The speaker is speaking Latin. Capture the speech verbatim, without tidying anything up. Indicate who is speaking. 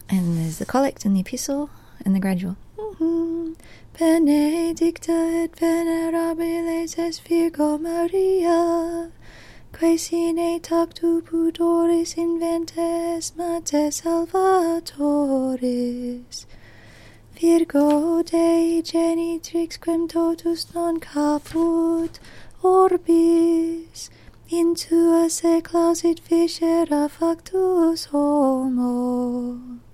Speaker 1: And there's the collect and the epistle and the gradual. Mm-hmm. Benedicta et venerabilis es Virgo Maria, quae sine tactu pudoris inventes mate salvatoris. Virgo Dei genitrix quem totus non caput orbis, in tua secla sit viscera factus homo.